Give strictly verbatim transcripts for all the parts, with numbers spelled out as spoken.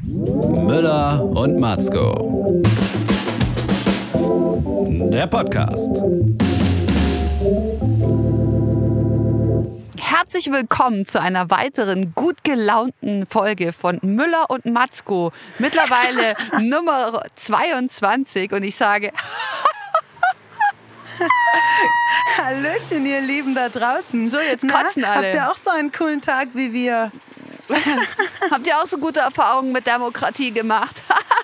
Müller und Matzko. Der Podcast. Herzlich willkommen zu einer weiteren gut gelaunten Folge von Müller und Matzko. Mittlerweile Nummer zweiundzwanzig und ich sage... Hallöchen, ihr Lieben da draußen. So, jetzt kotzen Na, alle. Habt ihr auch so einen coolen Tag wie wir? Habt ihr auch so gute Erfahrungen mit Demokratie gemacht?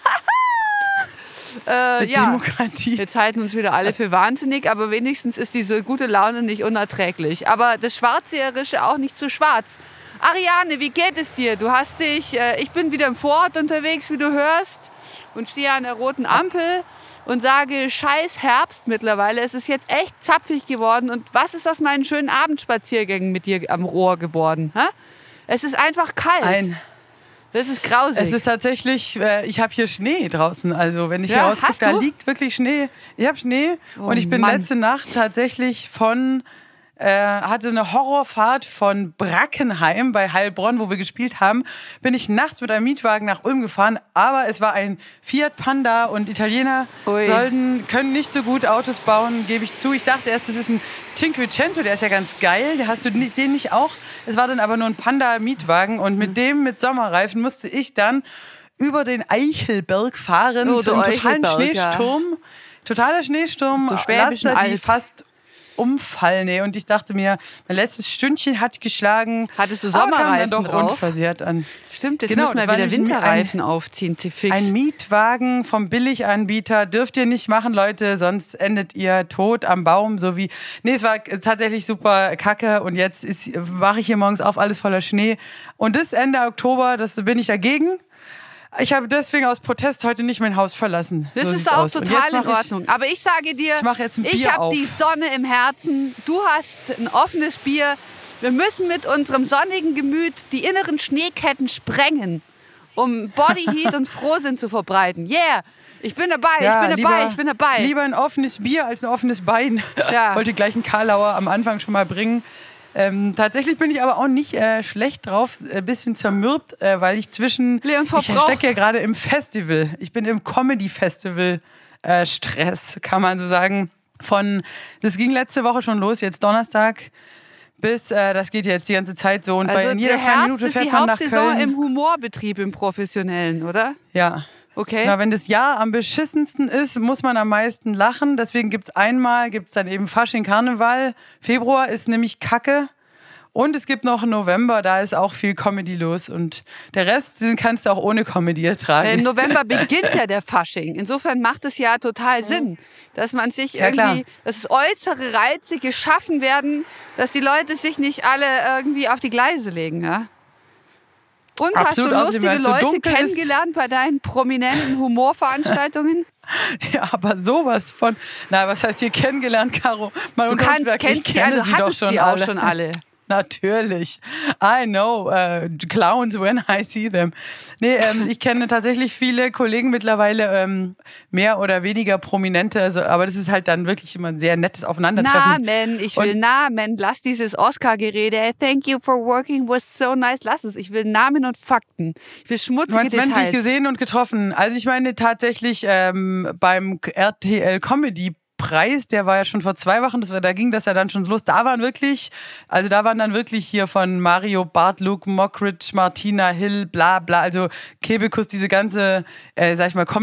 äh, Mit ja. Demokratie. Jetzt halten uns wieder alle für wahnsinnig, aber wenigstens ist diese gute Laune nicht unerträglich. Aber das Schwarzseherische auch nicht zu schwarz. Ariane, wie geht es dir? Du hast dich, äh, ich bin wieder im Vorort unterwegs, wie du hörst, und stehe an der roten Ampel und sage, scheiß Herbst mittlerweile. Es ist jetzt echt zapfig geworden. Und was ist aus meinen schönen Abendspaziergängen mit dir am Rohr geworden? Ha? Es ist einfach kalt. Ein. Das ist grausig. Es ist tatsächlich, äh, ich habe hier Schnee draußen. Also wenn ich Ja, hier rausgucke, hast da du? liegt wirklich Schnee. Ich habe Schnee Oh und ich bin Mann. letzte Nacht tatsächlich von... Äh, hatte eine Horrorfahrt von Brackenheim bei Heilbronn, wo wir gespielt haben, bin ich nachts mit einem Mietwagen nach Ulm gefahren, aber es war ein Fiat Panda und Italiener Ui. sollten, können nicht so gut Autos bauen, gebe ich zu. Ich dachte erst, das ist ein Cinquecento, der ist ja ganz geil, der hast du nicht, den nicht auch. Es war dann aber nur ein Panda-Mietwagen und mit dem, mit Sommerreifen, musste ich dann über den Eichelberg fahren, Oh, mit der einem totalen Eichelberg, ja. Schneesturm. Totaler Schneesturm, Der Schwäbischen Laster, die Alb. fast umfallen. Nee. Und ich dachte mir, mein letztes Stündchen hat geschlagen. Hattest du aber kam Sommerreifen dann doch drauf? unversehrt an. Stimmt, jetzt Genau, müssen wir das war wieder nämlich ein- Winterreifen aufziehen. Fix. Ein Mietwagen vom Billiganbieter dürft ihr nicht machen, Leute, sonst endet ihr tot am Baum, so wie... Nee, es war tatsächlich super kacke und jetzt ist, wache ich hier morgens auf, alles voller Schnee. Und das Ende Oktober, das bin ich dagegen. Ich habe deswegen aus Protest heute nicht mein Haus verlassen. Das So ist sieht's auch aus. Und total jetzt in mach ich- Ordnung. Aber ich sage dir, Ich mach jetzt ein ich Bier habe auf. die Sonne im Herzen. Du hast ein offenes Bier. Wir müssen mit unserem sonnigen Gemüt die inneren Schneeketten sprengen, um Bodyheat und Frohsinn zu verbreiten. Yeah! Ich bin dabei, Ja, ich bin dabei, lieber, ich bin dabei. Lieber ein offenes Bier als ein offenes Bein. Ja. Wollte gleich einen Karlauer am Anfang schon mal bringen. Ähm, tatsächlich bin ich aber auch nicht äh, schlecht drauf, ein bisschen zermürbt, äh, weil ich zwischen... Leon Ich verbraucht. stecke ja gerade im Festival. Ich bin im Comedy-Festival-Stress, kann man so sagen. Von, das ging letzte Woche schon los, jetzt Donnerstag, bis, äh, das geht jetzt die ganze Zeit so. Und bei Also in jeder der freien Herbst Minute ist fährt die man nach Hauptsaison Köln. im Humorbetrieb, im Professionellen, oder? Ja. Okay. Na, wenn das Jahr am beschissensten ist, muss man am meisten lachen. Deswegen gibt es einmal, gibt es dann eben Fasching, Karneval. Februar ist nämlich Kacke. Und es gibt noch November, da ist auch viel Comedy los. Und der Rest, den kannst du auch ohne Comedy ertragen. Im November beginnt ja der Fasching. Insofern macht es ja total Sinn, dass man sich Ja, klar. irgendwie, dass es äußere Reize geschaffen werden, dass die Leute sich nicht alle irgendwie auf die Gleise legen. Ja? Und Absolut, hast außerdem, du lustige weil es so Leute dunkel ist. kennengelernt bei deinen prominenten Humorveranstaltungen? Ja, aber sowas von... Na, was heißt hier kennengelernt, Caro? Mal Du unter uns kannst, gesagt, kennst ich sie, kenne also sie doch hattest schon sie auch alle. schon alle. Natürlich. I know uh, clowns when I see them. Nee, ähm, ich kenne tatsächlich viele Kollegen mittlerweile, ähm, mehr oder weniger prominente, also, aber das ist halt dann wirklich immer ein sehr nettes Aufeinandertreffen. Namen, ich will Und- Namen. Lass dieses Oscar-Gerede. Thank you for working, was so nice. Lass es. Ich will Namen und Fakten. Ich will Du schmutzige meinst menschlich Details. gesehen und getroffen. Also ich meine tatsächlich ähm, beim R T L Comedy Preis, der war ja schon vor zwei Wochen, das war, da ging das ja dann schon los. Da waren wirklich, also da waren dann wirklich hier von Mario Barth, Luke Mockridge, Martina Hill, bla bla, also Kebekus, diese ganze, äh, sag ich mal,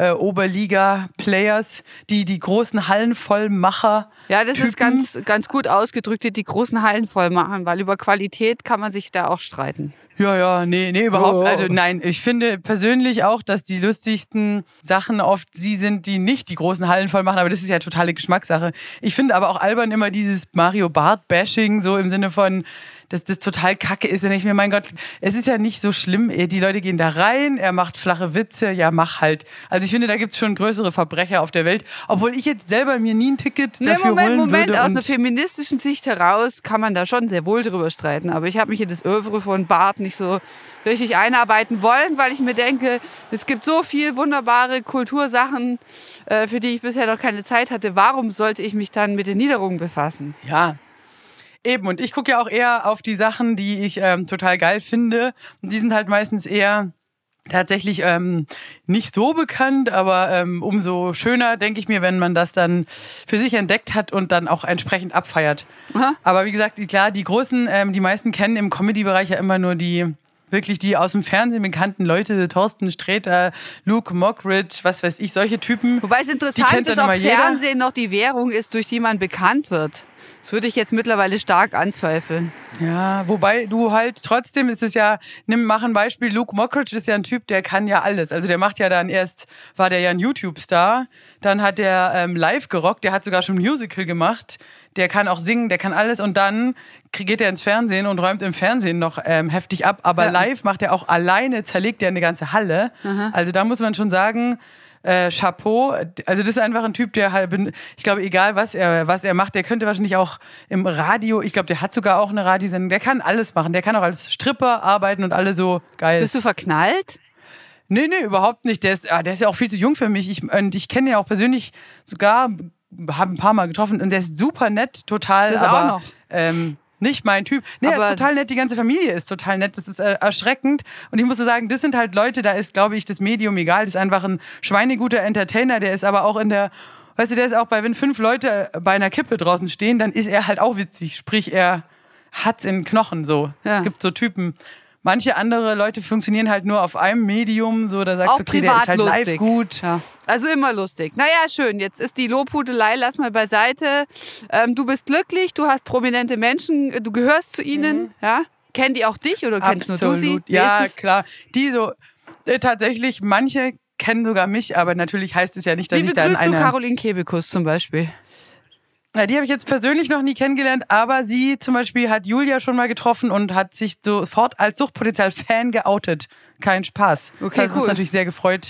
Comedy-Oberliga-Players, die die großen Hallenvollmacher. Ja, das Typen. ist ganz, ganz gut ausgedrückt, die die großen Hallen voll machen, weil über Qualität kann man sich da auch streiten. Ja, ja, nee, nee, überhaupt. Oh. Also nein, ich finde persönlich auch, dass die lustigsten Sachen oft sie sind, die nicht die großen Hallen voll machen, aber das ist ja totale Geschmackssache. Ich finde aber auch albern immer dieses Mario Barth-Bashing, so im Sinne von, dass das total kacke ist. Und ich mir, mein Gott, es ist ja nicht so schlimm. Die Leute gehen da rein, er macht flache Witze, ja, mach halt. Also ich finde, da gibt's schon größere Verbrecher auf der Welt. Obwohl ich jetzt selber mir nie ein Ticket Nee, dafür Moment, holen Moment, würde. aus und einer feministischen Sicht heraus kann man da schon sehr wohl drüber streiten. Aber ich habe mich in das Övre von Barth nicht so richtig einarbeiten wollen, weil ich mir denke, es gibt so viel wunderbare Kultursachen, äh, für die ich bisher noch keine Zeit hatte. Warum sollte ich mich dann mit den Niederungen befassen? ja, eben. Und ich gucke ja auch eher auf die Sachen, die ich ähm, total geil finde. Und die sind halt meistens eher tatsächlich ähm, nicht so bekannt, aber ähm, umso schöner, denke ich mir, wenn man das dann für sich entdeckt hat und dann auch entsprechend abfeiert. Aha. Aber wie gesagt, klar, die großen, ähm, die meisten kennen im Comedy-Bereich ja immer nur die, wirklich die aus dem Fernsehen bekannten Leute, Thorsten Sträter, Luke Mockridge, was weiß ich, solche Typen. Wobei es Die interessant kennt ist, dann ob immer jeder. Fernsehen noch die Währung ist, durch die man bekannt wird. Das würde ich jetzt mittlerweile stark anzweifeln. Ja, wobei du halt trotzdem ist es ja, nimm, mach ein Beispiel, Luke Mockridge ist ja ein Typ, der kann ja alles. Also der macht ja dann erst, war der ja ein YouTube-Star, dann hat der ähm, live gerockt, der hat sogar schon ein Musical gemacht, der kann auch singen, der kann alles und dann geht er ins Fernsehen und räumt im Fernsehen noch ähm, heftig ab, aber Ja. live macht er auch alleine, zerlegt er eine ganze Halle. Aha. Also da muss man schon sagen, Äh, Chapeau, also das ist einfach ein Typ, der halt, ich glaube, egal was er, was er macht, der könnte wahrscheinlich auch im Radio, ich glaube, der hat sogar auch eine Radiosendung, der kann alles machen, der kann auch als Stripper arbeiten und alle so geil. Bist du verknallt? Nee, nee, überhaupt nicht, der ist, ah, der ist ja auch viel zu jung für mich ich, und ich kenne ihn auch persönlich sogar, habe ein paar Mal getroffen und der ist super nett, total, Das aber auch noch. Ähm, nicht mein Typ. Nee, er Aber- ist total nett, die ganze Familie ist total nett. Das ist äh, erschreckend. Und ich muss so sagen, das sind halt Leute, da ist, glaube ich, das Medium egal. Das ist einfach ein schweineguter Entertainer, der ist aber auch in der, weißt du, der ist auch bei, wenn fünf Leute bei einer Kippe draußen stehen, dann ist er halt auch witzig. Sprich, er hat's in den Knochen so. Ja. Es gibt so Typen. Manche andere Leute funktionieren halt nur auf einem Medium, so da sagst Auch du, okay, der privat ist halt lustig. live gut. Ja. Also immer lustig. Naja, schön. Jetzt ist die Lobhudelei, lass mal beiseite. Ähm, du bist glücklich, du hast prominente Menschen, du gehörst zu ihnen. Ja? Kennen die auch dich oder kennst nur du sie? Absolut. Wie Ja, ist das? klar. Die so, äh, tatsächlich, manche kennen sogar mich, aber natürlich heißt es ja nicht, dass Wie ich da in begrüßt du einer... Caroline Kebekus zum Beispiel? Ja, die habe ich jetzt persönlich noch nie kennengelernt, aber sie zum Beispiel hat Julia schon mal getroffen und hat sich sofort als Suchtpotenzial-Fan geoutet. Kein Spaß. Okay, das hat uns cool. natürlich sehr gefreut.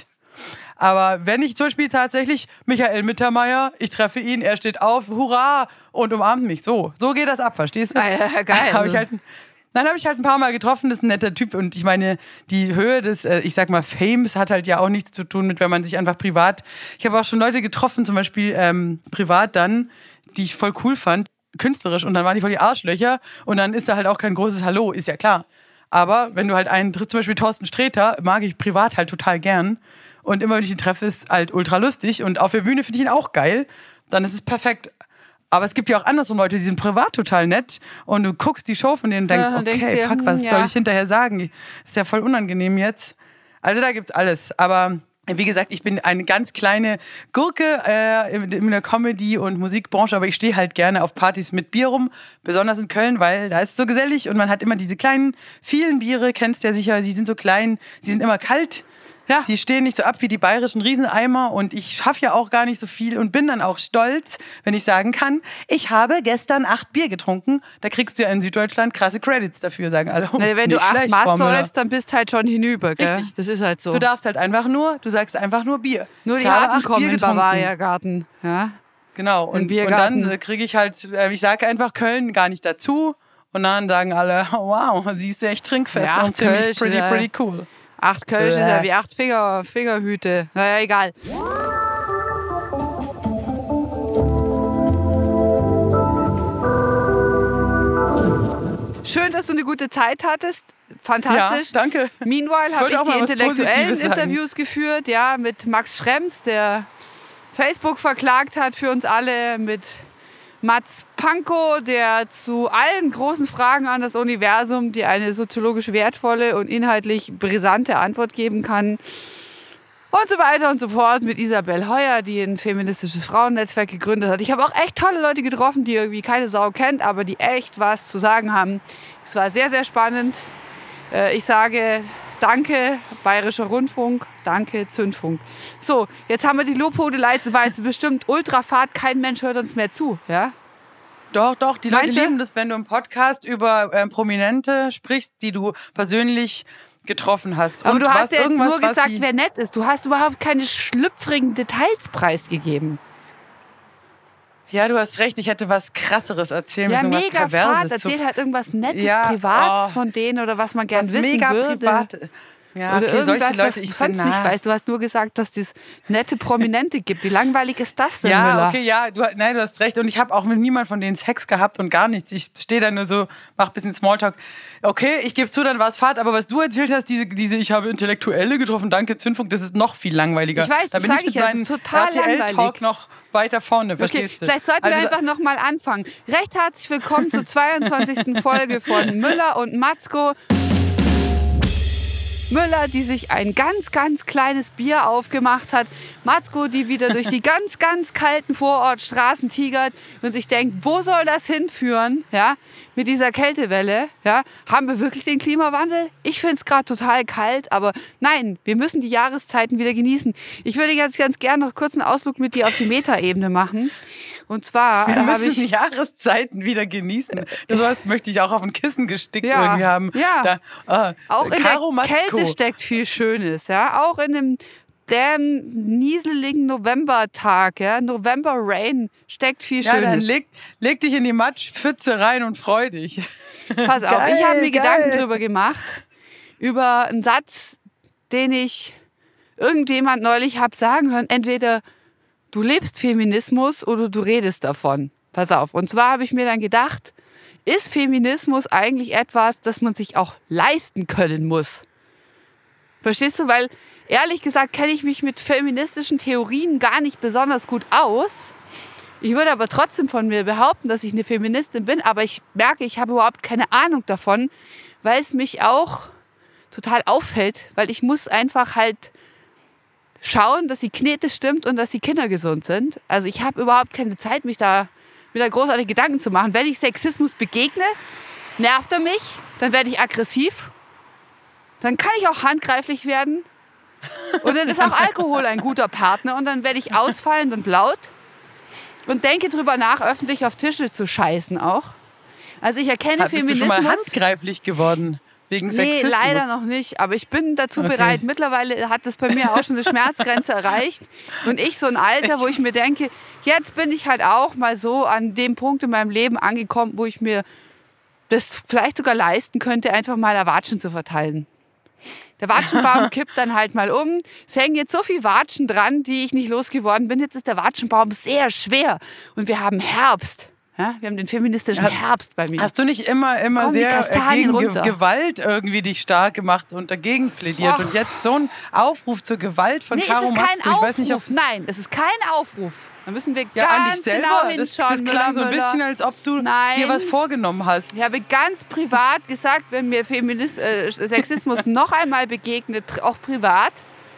Aber wenn ich zum Beispiel tatsächlich Michael Mittermeier, ich treffe ihn, er steht auf, hurra, und umarmt mich. So, so geht das ab, verstehst du? Ah, ja, geil. Hab ich halt, dann habe ich halt ein paar Mal getroffen, das ist ein netter Typ und ich meine, die Höhe des, äh, ich sag mal, Fames hat halt ja auch nichts zu tun mit, wenn man sich einfach privat, ich habe auch schon Leute getroffen, zum Beispiel ähm, privat dann, die ich voll cool fand, künstlerisch und dann waren die voll die Arschlöcher und dann ist da halt auch kein großes Hallo, ist ja klar. Aber wenn du halt einen triffst, zum Beispiel Thorsten Sträter, mag ich privat halt total gern und immer wenn ich ihn treffe, ist halt ultra lustig und auf der Bühne finde ich ihn auch geil, dann ist es perfekt. Aber es gibt ja auch andersrum Leute, die sind privat total nett und du guckst die Show von denen und denkst, Ja, und okay, denkst dir, fuck, was hm, ja. soll ich hinterher sagen? Das ist ja voll unangenehm jetzt. Also da gibt's alles, aber wie gesagt, ich bin eine ganz kleine Gurke äh, in, in der Comedy- und Musikbranche, aber ich stehe halt gerne auf Partys mit Bier rum, besonders in Köln, weil da ist es so gesellig und man hat immer diese kleinen, vielen Biere, kennst du ja sicher, sie sind so klein, sie sind immer kalt. Ja. Die stehen nicht so ab wie die bayerischen Rieseneimer und ich schaffe ja auch gar nicht so viel und bin dann auch stolz, wenn ich sagen kann, ich habe gestern acht Bier getrunken. Da kriegst du ja in Süddeutschland krasse Credits dafür, sagen alle. Oh, Na, wenn nicht du acht schlecht, Maß Frau Müller. säufst, dann bist halt schon hinüber, gell? Richtig. Das ist halt so. Du darfst halt einfach nur, du sagst einfach nur Bier. Nur Ich die habe Harten acht kommen Bier im getrunken. Bavaria-Garten. Ja? Genau. Im Und, und Biergarten. dann kriege ich halt, äh, ich sage einfach Köln gar nicht dazu. Und dann sagen alle, oh, wow, sie ist echt trinkfest Ja, und ziemlich Kölsch, pretty, ja. pretty cool. Acht Kölsch ist Bäh. ja wie acht Finger, Fingerhüte. Naja, egal. Schön, dass du eine gute Zeit hattest. Fantastisch. Ja, danke. Meanwhile Ich habe wollte ich auch die mal was intellektuellen Positives sagen. Interviews geführt, ja, mit Max Schrems, der Facebook verklagt hat für uns alle, mit Mats Pankow, der zu allen großen Fragen an das Universum, die eine soziologisch wertvolle und inhaltlich brisante Antwort geben kann. Und so weiter und so fort, mit Isabel Heuer, die ein feministisches Frauennetzwerk gegründet hat. Ich habe auch echt tolle Leute getroffen, die irgendwie keine Sau kennt, aber die echt was zu sagen haben. Es war sehr, sehr spannend. Äh, Ich sage danke, Bayerischer Rundfunk, danke, Zündfunk. So, jetzt haben wir die Lobhudelei, es war jetzt bestimmt Ultrafahrt, kein Mensch hört uns mehr zu. Ja? Doch, doch, die Leute Meinst du? lieben das, wenn du im Podcast über ähm, Prominente sprichst, die du persönlich getroffen hast. Aber Und du was, hast ja jetzt irgendwas, nur was gesagt, sie- wer nett ist. Du hast überhaupt keine schlüpfrigen Details preisgegeben. Ja, du hast recht, ich hätte was Krasseres erzählen Ja, müssen, was mega fad. Perverses. Erzähl so halt irgendwas Nettes, Ja, Privates oh. von denen oder was man gern was wissen mega würde. privat. Ja, Oder okay, solche irgendwas, Leute, was ich du sonst bin, nicht na. weißt. Du hast nur gesagt, dass es nette Prominente gibt. Wie langweilig ist das denn, Ja, Müller? okay, ja, du, nein, du hast recht. Und ich habe auch mit niemand von denen Sex gehabt und gar nichts. Ich stehe da nur so, mach ein bisschen Smalltalk. Okay, ich gebe zu, dann war es Fahrt, aber was du erzählt hast, diese, diese ich habe Intellektuelle getroffen, danke Zündfunk, das ist noch viel langweiliger. Ich weiß, da das bin sag ich mit ich ja, es meinem ist total R T L-Talk langweilig. noch weiter vorne, Okay, verstehst du? vielleicht sollten Also, wir einfach nochmal anfangen. Recht herzlich willkommen zur zweiundzwanzigsten Folge von Müller und Matzko. Müller, die sich ein ganz, ganz kleines Bier aufgemacht hat. Matzko, die wieder durch die ganz, ganz kalten Vorortstraßen tigert und sich denkt, wo soll das hinführen, ja, mit dieser Kältewelle? Ja? Haben wir wirklich den Klimawandel? Ich finde es gerade total kalt, aber nein, wir müssen die Jahreszeiten wieder genießen. Ich würde jetzt ganz gerne noch kurz einen Ausflug mit dir auf die Metaebene machen. Und zwar wir habe müssen ich... die Jahreszeiten wieder genießen. Das was möchte ich auch auf ein Kissen gestickt Ja, irgendwie haben. ja. Da, ah, Auch in Caro der Matzko. Kälte steckt viel Schönes, ja. Auch in dem damn nieseligen Novembertag, ja. November Rain steckt viel Ja, dann Schönes. leg, leg dich in die Matschpfütze rein und freu dich. Pass auf, Geil, ich habe mir geil. Gedanken drüber gemacht, über einen Satz, den ich irgendjemand neulich habe sagen hören. Entweder du lebst Feminismus oder du redest davon. Pass auf. Und zwar habe ich mir dann gedacht, ist Feminismus eigentlich etwas, das man sich auch leisten können muss? Verstehst du? Weil ehrlich gesagt kenne ich mich mit feministischen Theorien gar nicht besonders gut aus. Ich würde aber trotzdem von mir behaupten, dass ich eine Feministin bin, aber ich merke, ich habe überhaupt keine Ahnung davon, weil es mich auch total auffällt, weil ich muss einfach halt schauen, dass die Knete stimmt und dass die Kinder gesund sind. Also ich habe überhaupt keine Zeit, mich da wieder großartig Gedanken zu machen. Wenn ich Sexismus begegne, nervt er mich, dann werde ich aggressiv, dann kann ich auch handgreiflich werden und dann ist auch Alkohol ein guter Partner und dann werde ich ausfallend und laut und denke drüber nach, öffentlich auf Tische zu scheißen auch. Also ich erkenne Bist Feminismus... du schon mal handgreiflich geworden? Wegen Nee, Sexismus? leider noch nicht. Aber ich bin dazu Okay. bereit. Mittlerweile hat das bei mir auch schon eine Schmerzgrenze erreicht. Und ich so ein Alter, wo ich mir denke, jetzt bin ich halt auch mal so an dem Punkt in meinem Leben angekommen, wo ich mir das vielleicht sogar leisten könnte, einfach mal Watschen zu verteilen. Der Watschenbaum kippt dann halt mal um. Es hängen jetzt so viele Watschen dran, die ich nicht losgeworden bin. Jetzt ist der Watschenbaum sehr schwer. Und wir haben Herbst. Ja, wir haben den feministischen Ja. Herbst bei mir. Hast du nicht immer, immer Kommen die sehr Kastanien gegen Ge runter? Gewalt irgendwie dich stark gemacht und dagegen plädiert? Och. Und jetzt so ein Aufruf zur Gewalt von Nee, es Caro ist kein Matzko. Ich Aufruf. weiß nicht, ob Nein, es ist kein Aufruf. Da müssen wir ja, an dich ganz selber. genau das, hinschauen. das klang so ein Müller, bisschen, Müller. als ob du Nein. dir was vorgenommen hast. Ich habe ganz privat gesagt, wenn mir Feminis äh, Sexismus noch einmal begegnet, pri- auch privat,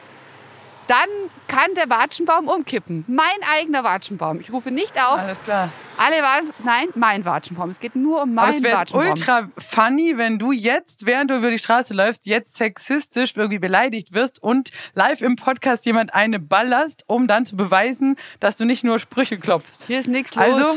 dann kann der Watschenbaum umkippen. Mein eigener Watschenbaum. Ich rufe nicht auf, Alles klar. alle Watschen, nein, mein Watschenbaum. Es geht nur um Aber meinen es wäre Watschenbaum. ultra funny, wenn du jetzt, während du über die Straße läufst, jetzt sexistisch irgendwie beleidigt wirst und live im Podcast jemand eine ballerst, um dann zu beweisen, dass du nicht nur Sprüche klopfst. Hier ist nichts los. Also,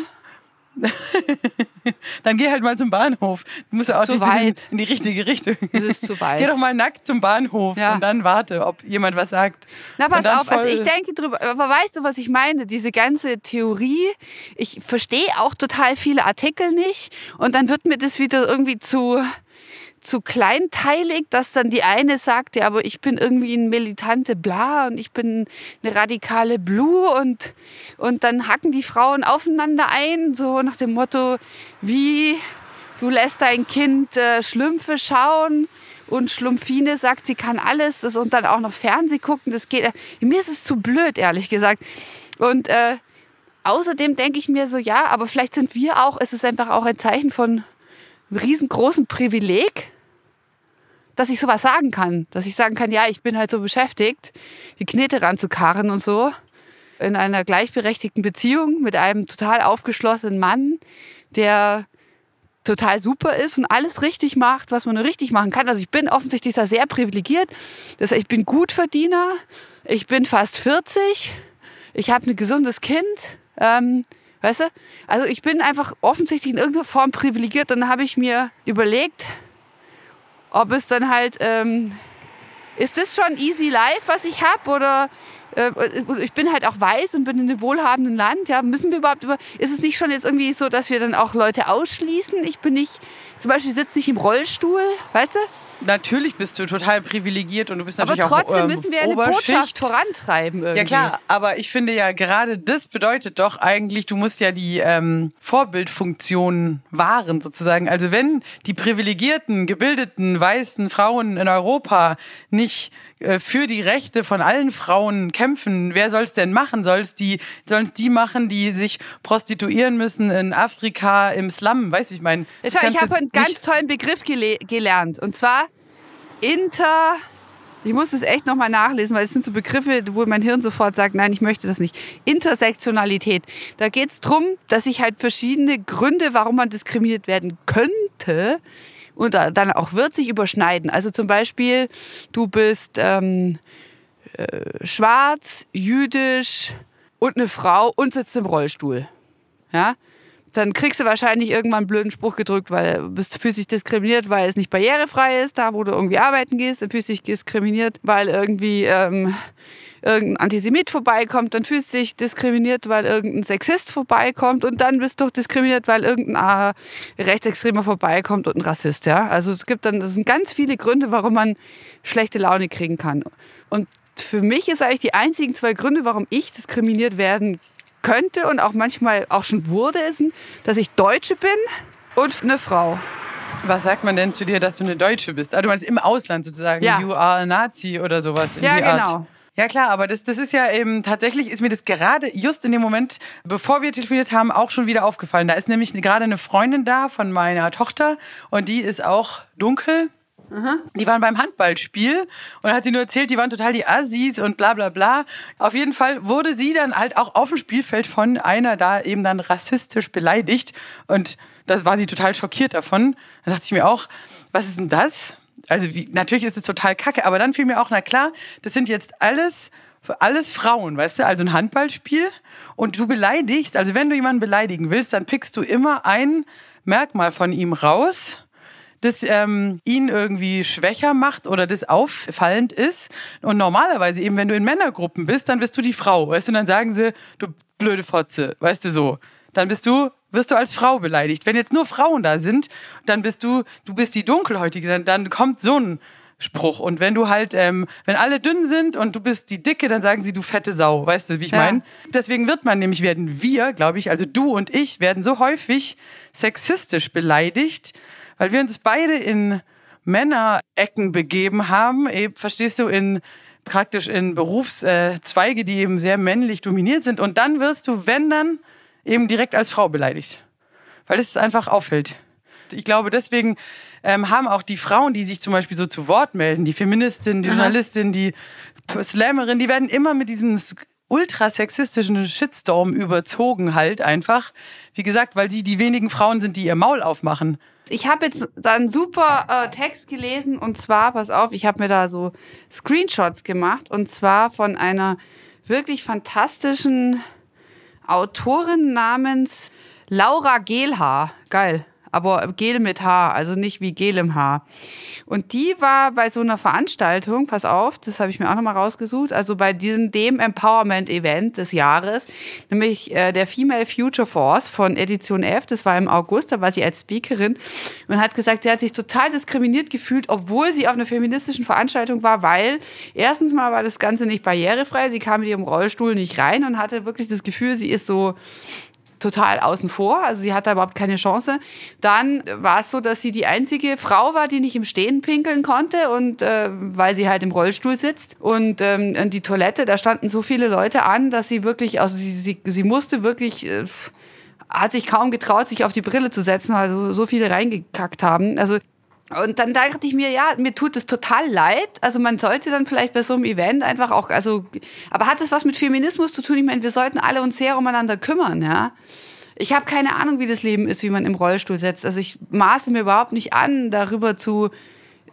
dann geh halt mal zum Bahnhof. Du musst ja auch zu ein bisschen weit. in die richtige Richtung. Es ist zu weit. Geh doch mal nackt zum Bahnhof Ja. und dann warte, ob jemand was sagt. Na, pass Und dann auf, also voll- ich denke drüber, aber weißt du, was ich meine? Diese ganze Theorie, ich verstehe auch total viele Artikel nicht und dann wird mir das wieder irgendwie zu, zu kleinteilig, dass dann die eine sagt, ja, aber ich bin irgendwie ein militante Bla und ich bin eine radikale Blue und, und dann hacken die Frauen aufeinander ein, so nach dem Motto, wie du lässt dein Kind äh, Schlümpfe schauen und Schlumpfine sagt, sie kann alles das und dann auch noch Fernseh gucken, das geht. Mir ist es zu blöd, ehrlich gesagt. Und äh, außerdem denke ich mir so, ja, aber vielleicht sind wir auch, es ist einfach auch ein Zeichen von einem riesengroßen Privileg, dass ich sowas sagen kann. Dass ich sagen kann, ja, ich bin halt so beschäftigt, die Knete ranzukarren und so. In einer gleichberechtigten Beziehung mit einem total aufgeschlossenen Mann, der total super ist und alles richtig macht, was man nur richtig machen kann. Also ich bin offensichtlich da sehr privilegiert. Das heißt, ich bin Gutverdiener, ich bin fast vierzig, ich habe ein gesundes Kind. Ähm, weißt du? Also ich bin einfach offensichtlich in irgendeiner Form privilegiert. Und dann habe ich mir überlegt, ob es dann halt, ähm, ist das schon easy life, was ich habe? Oder Ich bin halt auch weiß und bin in einem wohlhabenden Land. Ja, müssen wir überhaupt über. Ist es nicht schon jetzt irgendwie so, dass wir dann auch Leute ausschließen? Ich bin nicht, zum Beispiel sitze ich im Rollstuhl, weißt du? Natürlich bist du total privilegiert und du bist natürlich aber trotzdem auch ähm, müssen wir eine Oberschicht. Botschaft vorantreiben irgendwie. Ja klar, aber ich finde ja gerade das bedeutet doch eigentlich, du musst ja die ähm, Vorbildfunktion wahren sozusagen. Also wenn die privilegierten, gebildeten, weißen Frauen in Europa nicht äh, für die Rechte von allen Frauen kämpfen, wer soll es denn machen? Soll es die, sollen's die machen, die sich prostituieren müssen in Afrika, im Slum? Weiß ich, mein. Ich, ich habe einen ganz tollen Begriff gele- gelernt und zwar Inter, ich muss das echt nochmal nachlesen, weil es sind so Begriffe, wo mein Hirn sofort sagt, nein, ich möchte das nicht. Intersektionalität. Da geht es darum, dass sich halt verschiedene Gründe, warum man diskriminiert werden könnte und dann auch wird sich überschneiden. Also zum Beispiel, du bist ähm, äh, schwarz, jüdisch und eine Frau und sitzt im Rollstuhl. Ja? Dann kriegst du wahrscheinlich irgendwann einen blöden Spruch gedrückt, weil du bist fühlst dich diskriminiert, weil es nicht barrierefrei ist, da wo du irgendwie arbeiten gehst. Dann fühlst du dich diskriminiert, weil irgendwie ähm, irgendein Antisemit vorbeikommt. Dann fühlst du dich diskriminiert, weil irgendein Sexist vorbeikommt. Und dann bist du diskriminiert, weil irgendein äh, Rechtsextremer vorbeikommt und ein Rassist. Ja? Also es gibt dann, das sind ganz viele Gründe, warum man schlechte Laune kriegen kann. Und für mich ist eigentlich die einzigen zwei Gründe, warum ich diskriminiert werden könnte und auch manchmal auch schon wurde, ist, dass ich Deutsche bin und eine Frau. Was sagt man denn zu dir, dass du eine Deutsche bist? Ah, du meinst im Ausland sozusagen, ja. You are a Nazi oder sowas in ja, die genau. Art. Ja klar, aber das, das ist ja eben, tatsächlich ist mir das gerade just in dem Moment, bevor wir telefoniert haben, auch schon wieder aufgefallen. Da ist nämlich gerade eine Freundin da von meiner Tochter und die ist auch dunkel. Aha. Die waren beim Handballspiel und dann hat sie nur erzählt, die waren total die Assis und bla bla bla. Auf jeden Fall wurde sie dann halt auch auf dem Spielfeld von einer da eben dann rassistisch beleidigt und das war sie total schockiert davon. Da dachte ich mir auch, was ist denn das? Also wie, natürlich ist es total kacke, aber dann fiel mir auch, na klar, das sind jetzt alles, alles Frauen, weißt du, also ein Handballspiel und du beleidigst, also wenn du jemanden beleidigen willst, dann pickst du immer ein Merkmal von ihm raus, das ähm, ihn irgendwie schwächer macht oder das auffallend ist. Und normalerweise eben, wenn du in Männergruppen bist, dann bist du die Frau, weißt du, und dann sagen sie, du blöde Fotze, weißt du so. Dann bist du, wirst du als Frau beleidigt. Wenn jetzt nur Frauen da sind, dann bist du, du bist die Dunkelhäutige, dann, dann kommt so ein Spruch. Und wenn du halt, ähm, wenn alle dünn sind und du bist die Dicke, dann sagen sie, du fette Sau, weißt du, wie ich ja. meine? Deswegen wird man nämlich, werden wir, glaube ich, also du und ich, werden so häufig sexistisch beleidigt, weil wir uns beide in Männerecken begeben haben, eben, verstehst du, in praktisch in Berufszweige, die eben sehr männlich dominiert sind. Und dann wirst du, wenn dann, eben direkt als Frau beleidigt. Weil es einfach auffällt. Ich glaube, deswegen ähm, haben auch die Frauen, die sich zum Beispiel so zu Wort melden, die Feministin, die Aha. Journalistin, die Slammerin, die werden immer mit diesen ultrasexistischen Shitstorm überzogen halt einfach. Wie gesagt, weil sie die wenigen Frauen sind, die ihr Maul aufmachen. Ich habe jetzt da einen super äh, Text gelesen und zwar, pass auf, ich habe mir da so Screenshots gemacht und zwar von einer wirklich fantastischen Autorin namens Laura Gehlhaar. Geil. Aber Gel mit H, also nicht wie Gel im Haar. Und die war bei so einer Veranstaltung, pass auf, das habe ich mir auch nochmal rausgesucht, also bei diesem dem Empowerment-Event des Jahres, nämlich äh, der Female Future Force von Edition F, das war im August, da war sie als Speakerin und hat gesagt, sie hat sich total diskriminiert gefühlt, obwohl sie auf einer feministischen Veranstaltung war, weil erstens mal war das Ganze nicht barrierefrei, sie kam mit ihrem Rollstuhl nicht rein und hatte wirklich das Gefühl, sie ist so total außen vor, also sie hatte überhaupt keine Chance. Dann war es so, dass sie die einzige Frau war, die nicht im Stehen pinkeln konnte und äh, weil sie halt im Rollstuhl sitzt und ähm, die Toilette, da standen so viele Leute an, dass sie wirklich, also sie, sie, sie musste wirklich, äh, hat sich kaum getraut, sich auf die Brille zu setzen, weil so, so viele reingekackt haben. Also und dann dachte ich mir, ja, mir tut es total leid. Also man sollte dann vielleicht bei so einem Event einfach auch, also, aber hat das was mit Feminismus zu tun? Ich meine, wir sollten alle uns sehr umeinander kümmern, ja. Ich habe keine Ahnung, wie das Leben ist, wie man im Rollstuhl sitzt. Also ich maße mir überhaupt nicht an, darüber zu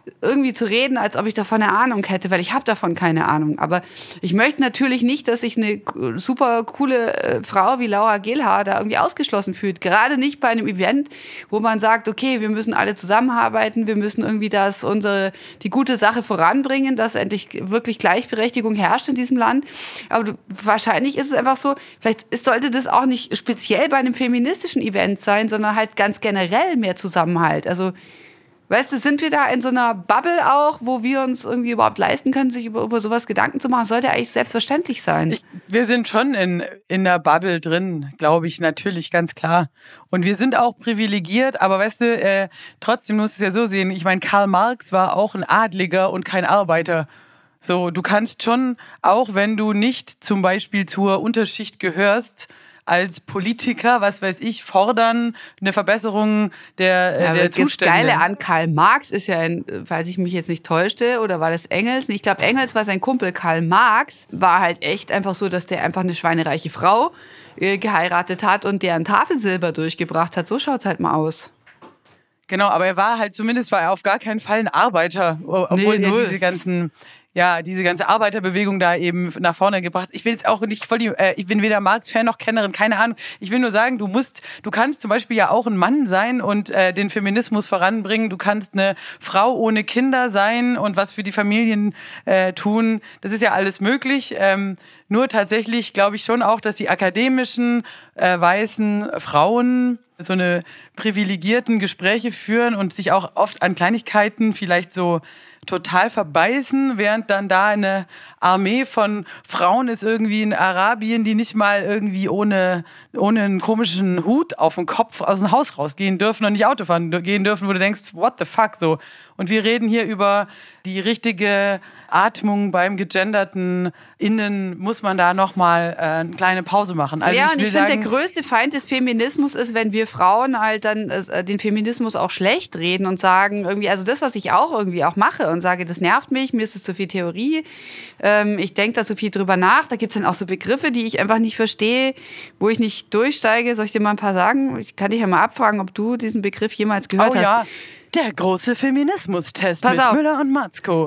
irgendwie zu reden, als ob ich davon eine Ahnung hätte, weil ich habe davon keine Ahnung. Aber ich möchte natürlich nicht, dass sich eine super coole äh, Frau wie Laura Gehlhaar da irgendwie ausgeschlossen fühlt. Gerade nicht bei einem Event, wo man sagt, okay, wir müssen alle zusammenarbeiten, wir müssen irgendwie das unsere die gute Sache voranbringen, dass endlich wirklich Gleichberechtigung herrscht in diesem Land. Aber du, wahrscheinlich ist es einfach so, vielleicht ist, sollte das auch nicht speziell bei einem feministischen Event sein, sondern halt ganz generell mehr Zusammenhalt. Also weißt du, sind wir da in so einer Bubble auch, wo wir uns irgendwie überhaupt leisten können, sich über, über sowas Gedanken zu machen? Sollte eigentlich selbstverständlich sein. Ich, wir sind schon in, in der Bubble drin, glaube ich, natürlich, ganz klar. Und wir sind auch privilegiert, aber weißt du, äh, trotzdem musst du es ja so sehen. Ich meine, Karl Marx war auch ein Adliger und kein Arbeiter. So, du kannst schon, auch wenn du nicht zum Beispiel zur Unterschicht gehörst, als Politiker, was weiß ich, fordern eine Verbesserung der, ja, der das Zustände. Das Geile an Karl Marx ist ja, ein, falls ich mich jetzt nicht täuschte, oder war das Engels? Ich glaube, Engels war sein Kumpel. Karl Marx war halt echt einfach so, dass der einfach eine schweinereiche Frau äh, geheiratet hat und deren Tafelsilber durchgebracht hat. So schaut's halt mal aus. Genau, aber er war halt, zumindest war er auf gar keinen Fall ein Arbeiter, obwohl nee, er null. diese ganzen... ja, diese ganze Arbeiterbewegung da eben nach vorne gebracht. Ich will jetzt auch nicht voll die, äh, ich bin weder Marx-Fan noch Kennerin, keine Ahnung. Ich will nur sagen, du musst, du kannst zum Beispiel ja auch ein Mann sein und äh, den Feminismus voranbringen. Du kannst eine Frau ohne Kinder sein und was für die Familien äh, tun. Das ist ja alles möglich. Ähm, nur tatsächlich glaube ich schon auch, dass die akademischen äh, weißen Frauen so eine privilegierten Gespräche führen und sich auch oft an Kleinigkeiten vielleicht so total verbeißen, während dann da eine Armee von Frauen ist irgendwie in Arabien, die nicht mal irgendwie ohne, ohne einen komischen Hut auf dem Kopf aus dem Haus rausgehen dürfen und nicht Auto fahren gehen dürfen, wo du denkst, what the fuck, so. Und wir reden hier über die richtige Atmung beim gegenderten Innen, muss man da nochmal äh, eine kleine Pause machen. Also ja, ich und ich will finde, der sagen, größte Feind des Feminismus ist, wenn wir Frauen halt dann äh, den Feminismus auch schlecht reden und sagen, irgendwie, also das, was ich auch irgendwie auch mache und sage, das nervt mich, mir ist es zu viel Theorie, ähm, ich denke da so viel drüber nach, da gibt es dann auch so Begriffe, die ich einfach nicht verstehe, wo ich nicht durchsteige. Soll ich dir mal ein paar sagen? Ich kann dich ja mal abfragen, ob du diesen Begriff jemals gehört oh, hast. Ja. Der große Feminismus-Test Pass mit auf. Müller und Matzko.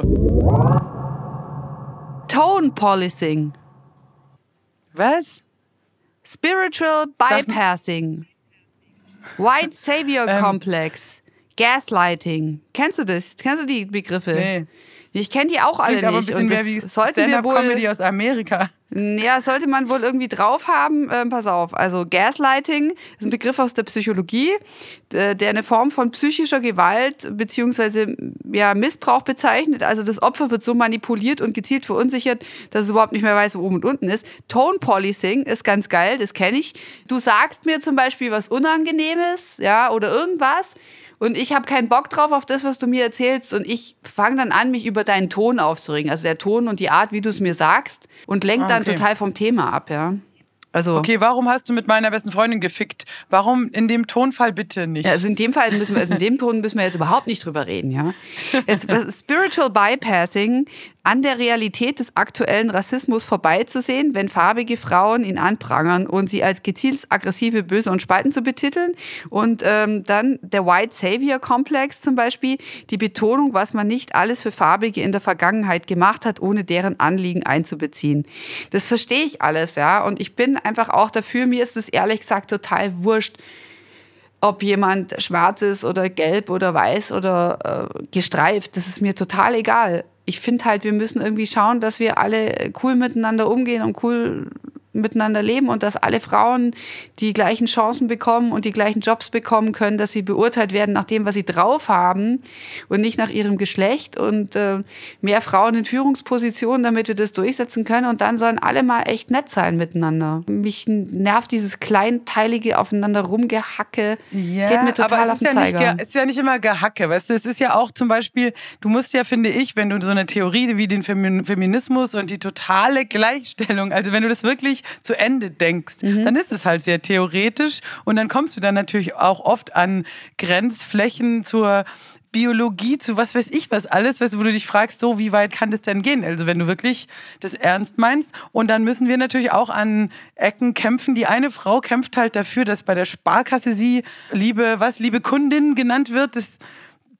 Tone Policing, Was? Spiritual Bypassing, White Savior Ähm. Complex, Gaslighting. Kennst du das? Kennst du die Begriffe? Nee. Ich kenne die auch alle Klingt aber ein nicht. bisschen Und mehr das wie sollten wir wohl, Stand-Up-Comedy aus Amerika. ja, sollte man wohl irgendwie drauf haben. Ähm, pass auf. Also Gaslighting ist ein Begriff aus der Psychologie, der eine Form von psychischer Gewalt bzw. ja, Missbrauch bezeichnet. Also das Opfer wird so manipuliert und gezielt verunsichert, dass es überhaupt nicht mehr weiß, wo oben und unten ist. Tone Policing ist ganz geil, das kenne ich. Du sagst mir zum Beispiel was Unangenehmes, ja, oder irgendwas. Und ich habe keinen Bock drauf auf das, was du mir erzählst. Und ich fange dann an, mich über deinen Ton aufzuregen. Also der Ton und die Art, wie du es mir sagst. Und lenk Ah, dann okay. total vom Thema ab, ja. Also, Okay, warum hast du mit meiner besten Freundin gefickt? Warum in dem Tonfall bitte nicht? ja, also in dem Fall müssen wir, also in dem Ton müssen wir jetzt überhaupt nicht drüber reden, ja. Jetzt, Spiritual Bypassing, an der Realität des aktuellen Rassismus vorbeizusehen, wenn farbige Frauen ihn anprangern und sie als gezielt aggressive, böse und spalten zu betiteln. Und ähm, dann der White Savior Komplex zum Beispiel, die Betonung, was man nicht alles für Farbige in der Vergangenheit gemacht hat, ohne deren Anliegen einzubeziehen. Das verstehe ich alles, ja. Und ich bin einfach auch dafür, mir ist es ehrlich gesagt total wurscht, ob jemand schwarz ist oder gelb oder weiß oder äh, gestreift. Das ist mir total egal. Ich finde halt, wir müssen irgendwie schauen, dass wir alle cool miteinander umgehen und cool miteinander leben und dass alle Frauen die gleichen Chancen bekommen und die gleichen Jobs bekommen können, dass sie beurteilt werden nach dem, was sie drauf haben und nicht nach ihrem Geschlecht und äh, mehr Frauen in Führungspositionen, damit wir das durchsetzen können und dann sollen alle mal echt nett sein miteinander. Mich nervt dieses kleinteilige aufeinander rumgehacke, Ja, geht mir total aber auf es ist den ja nicht, Zeiger. ge- es ist ja nicht immer Gehacke, weißt du, es ist ja auch zum Beispiel, du musst ja, finde ich, wenn du so eine Theorie wie den Femin- Feminismus und die totale Gleichstellung, also wenn du das wirklich zu Ende denkst, Mhm. dann ist es halt sehr theoretisch und dann kommst du dann natürlich auch oft an Grenzflächen zur Biologie, zu was weiß ich was alles, weißt du, wo du dich fragst, so wie weit kann das denn gehen? Also wenn du wirklich das ernst meinst. Und dann müssen wir natürlich auch an Ecken kämpfen. Die eine Frau kämpft halt dafür, dass bei der Sparkasse sie liebe, was, liebe Kundin genannt wird. Das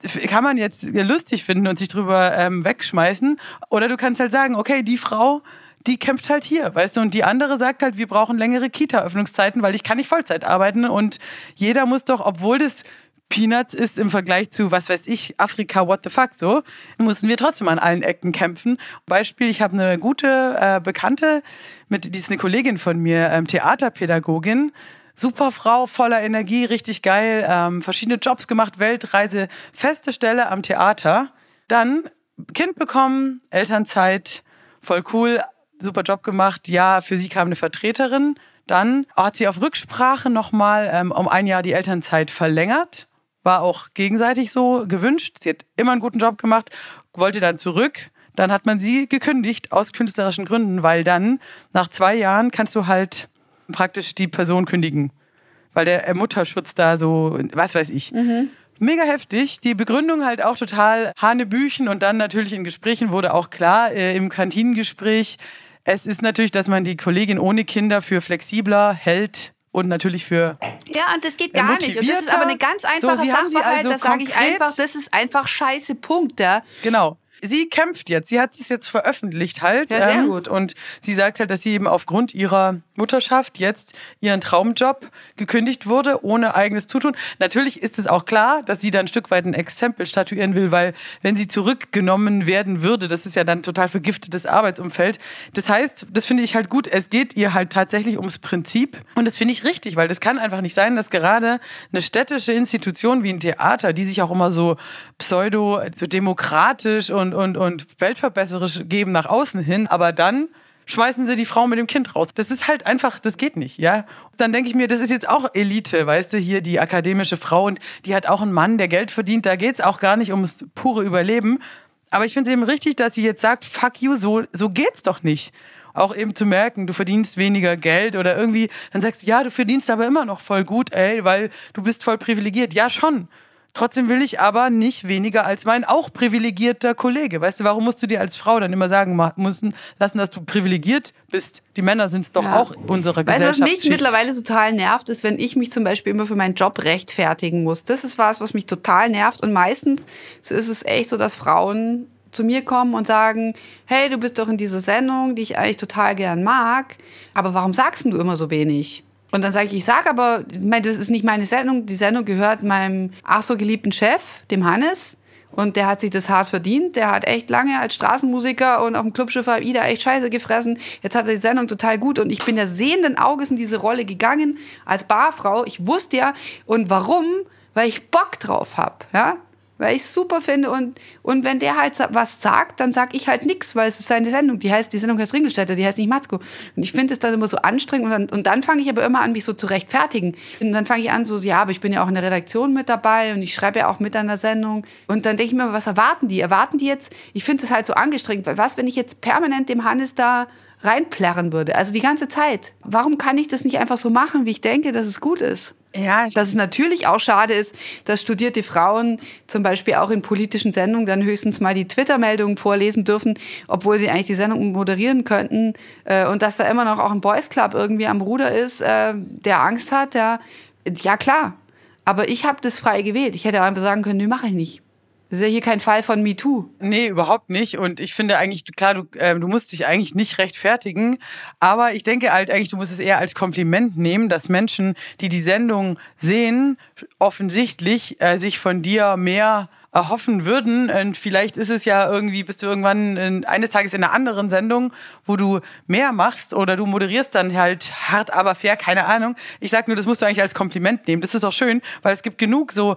kann man jetzt lustig finden und sich drüber ähm, wegschmeißen. Oder du kannst halt sagen, okay, die Frau, die kämpft halt hier, weißt du, und die andere sagt halt, wir brauchen längere Kita-Öffnungszeiten, weil ich kann nicht Vollzeit arbeiten und jeder muss doch, obwohl das Peanuts ist im Vergleich zu, was weiß ich, Afrika, what the fuck, so, mussten wir trotzdem an allen Ecken kämpfen. Beispiel, ich habe eine gute äh, Bekannte, mit, die ist eine Kollegin von mir, ähm, Theaterpädagogin, super Frau, voller Energie, richtig geil, ähm, verschiedene Jobs gemacht, Weltreise, feste Stelle am Theater, dann Kind bekommen, Elternzeit, voll cool, super Job gemacht, ja, für sie kam eine Vertreterin, dann hat sie auf Rücksprache nochmal ähm, um ein Jahr die Elternzeit verlängert. War auch gegenseitig so gewünscht. Sie hat immer einen guten Job gemacht, wollte dann zurück. Dann hat man sie gekündigt aus künstlerischen Gründen, weil dann nach zwei Jahren kannst du halt praktisch die Person kündigen. Weil der Mutterschutz da so, was weiß ich. Mhm. Mega heftig. Die Begründung halt auch total Hanebüchen. Und dann natürlich in Gesprächen wurde auch klar, äh, im Kantinengespräch, es ist natürlich, dass man die Kollegin ohne Kinder für flexibler hält. Und natürlich für ja, und das geht gar nicht. Und das ist aber eine ganz einfache so, Sachverhalt, also das sage ich einfach, das ist einfach scheiße, Punkt. Ja. Genau. Sie kämpft jetzt, sie hat es jetzt veröffentlicht halt. Ja, sehr ähm, gut. Und sie sagt halt, dass sie eben aufgrund ihrer Mutterschaft jetzt ihren Traumjob gekündigt wurde, ohne eigenes Zutun. Natürlich ist es auch klar, dass sie da ein Stück weit ein Exempel statuieren will, weil wenn sie zurückgenommen werden würde, das ist ja dann total vergiftetes Arbeitsumfeld. Das heißt, das finde ich halt gut, es geht ihr halt tatsächlich ums Prinzip und das finde ich richtig, weil das kann einfach nicht sein, dass gerade eine städtische Institution wie ein Theater, die sich auch immer so pseudo, so demokratisch und und, und weltverbesserisch geben nach außen hin, aber dann schmeißen sie die Frau mit dem Kind raus. Das ist halt einfach, das geht nicht, ja. Dann denke ich mir, das ist jetzt auch Elite, weißt du, hier die akademische Frau und die hat auch einen Mann, der Geld verdient, da geht's auch gar nicht ums pure Überleben. Aber ich finde es eben richtig, dass sie jetzt sagt, fuck you, so, so geht's doch nicht. Auch eben zu merken, du verdienst weniger Geld oder irgendwie, dann sagst du, ja, du verdienst aber immer noch voll gut, ey, weil du bist voll privilegiert. Ja, schon. Trotzdem will ich aber nicht weniger als mein auch privilegierter Kollege. Weißt du, warum musst du dir als Frau dann immer sagen müssen, lassen, dass du privilegiert bist? Die Männer sind es doch ja. auch unserer Gesellschaft. Weißt du, was mich mittlerweile total nervt, ist, wenn ich mich zum Beispiel immer für meinen Job rechtfertigen muss. Das ist was, was mich total nervt. Und meistens ist es echt so, dass Frauen zu mir kommen und sagen, hey, du bist doch in dieser Sendung, die ich eigentlich total gern mag, aber warum sagst du immer so wenig? Und dann sage ich, ich sage aber, das ist nicht meine Sendung, die Sendung gehört meinem ach so geliebten Chef, dem Hannes. Und der hat sich das hart verdient. Der hat echt lange als Straßenmusiker und auf dem Clubschiff Aida echt Scheiße gefressen. Jetzt hat er die Sendung total gut. Und ich bin ja sehenden Auges in diese Rolle gegangen als Barfrau. Ich wusste ja, und warum? Weil ich Bock drauf habe, ja? Weil ich es super finde und, und wenn der halt was sagt, dann sag ich halt nichts, weil es ist seine Sendung. Die heißt, die Sendung heißt Ringelstädter, die heißt nicht Matzko. Und ich finde es dann immer so anstrengend und dann, und dann fange ich aber immer an, mich so zu rechtfertigen. Und dann fange ich an so, ja, aber ich bin ja auch in der Redaktion mit dabei und ich schreibe ja auch mit an der Sendung. Und dann denke ich mir, was erwarten die? Erwarten die jetzt, ich finde es halt so angestrengt, weil was, wenn ich jetzt permanent dem Hannes da reinplärren würde? Also die ganze Zeit. Warum kann ich das nicht einfach so machen, wie ich denke, dass es gut ist? Ja, dass es natürlich auch schade ist, dass studierte Frauen zum Beispiel auch in politischen Sendungen dann höchstens mal die Twitter-Meldungen vorlesen dürfen, obwohl sie eigentlich die Sendung moderieren könnten. Und dass da immer noch auch ein Boys Club irgendwie am Ruder ist, der Angst hat. Ja, ja klar, aber ich habe das frei gewählt. Ich hätte auch einfach sagen können, nee, mache ich nicht. Das ist ja hier kein Fall von MeToo. Nee, überhaupt nicht. Und ich finde eigentlich, klar, du, äh, du musst dich eigentlich nicht rechtfertigen. Aber ich denke halt eigentlich, du musst es eher als Kompliment nehmen, dass Menschen, die die Sendung sehen, offensichtlich äh, sich von dir mehr erhoffen würden. Und vielleicht ist es ja irgendwie, bist du irgendwann in, eines Tages in einer anderen Sendung, wo du mehr machst oder du moderierst dann halt hart, aber fair, keine Ahnung. Ich sag nur, das musst du eigentlich als Kompliment nehmen. Das ist doch schön, weil es gibt genug so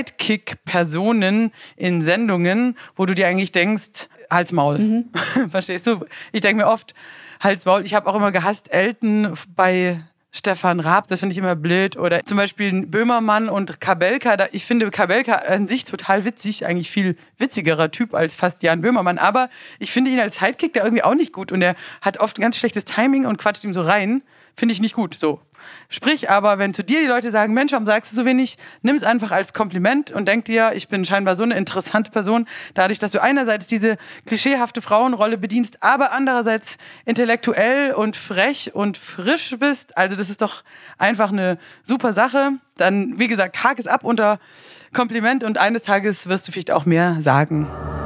Sidekick-Personen in Sendungen, wo du dir eigentlich denkst, Halt's Maul. Mhm. Verstehst du? Ich denke mir oft, Halt's Maul. Ich habe auch immer gehasst, Elton bei Stefan Raab, das finde ich immer blöd. Oder zum Beispiel Böhmermann und Kabelka. Da, ich finde Kabelka an sich total witzig, eigentlich viel witzigerer Typ als fast Jan Böhmermann. Aber ich finde ihn als Sidekick da irgendwie auch nicht gut. Und er hat oft ein ganz schlechtes Timing und quatscht ihm so rein. Finde ich nicht gut. So. Sprich aber, wenn zu dir die Leute sagen, Mensch, warum sagst du so wenig, nimm es einfach als Kompliment und denk dir, ich bin scheinbar so eine interessante Person, dadurch, dass du einerseits diese klischeehafte Frauenrolle bedienst, aber andererseits intellektuell und frech und frisch bist. Also das ist doch einfach eine super Sache. Dann, wie gesagt, hake es ab unter Kompliment und eines Tages wirst du vielleicht auch mehr sagen.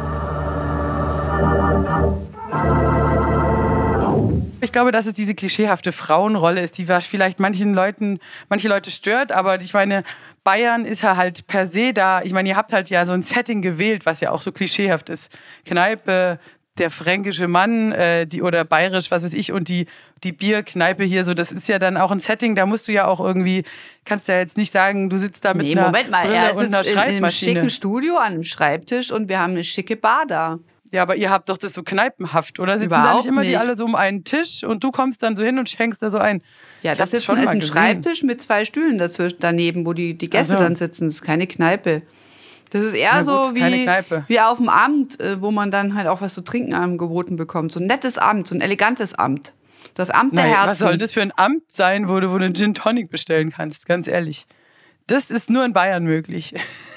Ich glaube, dass es diese klischeehafte Frauenrolle ist, die vielleicht manchen Leuten, manche Leute stört, aber ich meine, Bayern ist ja halt per se da. Ich meine, ihr habt halt ja so ein Setting gewählt, was ja auch so klischeehaft ist. Kneipe, der fränkische Mann, äh, die oder bayerisch, was weiß ich, und die, die Bierkneipe hier, so, das ist ja dann auch ein Setting, da musst du ja auch irgendwie, kannst ja jetzt nicht sagen, du sitzt da mit nee, einer Moment mal, Brille er und einer sitzt in, Schreibmaschine. in einem schicken Studio an einem Schreibtisch und wir haben eine schicke Bar da. Ja, aber ihr habt doch das so kneipenhaft, oder? Sitzen Überhaupt da nicht immer nicht. Die alle so um einen Tisch und du kommst dann so hin und schenkst da so ein? Ja, das ist schon ist ein gesehen. Schreibtisch mit zwei Stühlen dazwischen, daneben, wo die, die Gäste also. dann sitzen. Das ist keine Kneipe. Das ist eher gut, so wie, wie auf dem Amt, wo man dann halt auch was zu trinken angeboten bekommt. So ein nettes Amt, so ein elegantes Amt. Das Amt der Nein, Herzen. Was soll das für ein Amt sein, wo du, wo du einen Gin Tonic bestellen kannst? Ganz ehrlich. Das ist nur in Bayern möglich.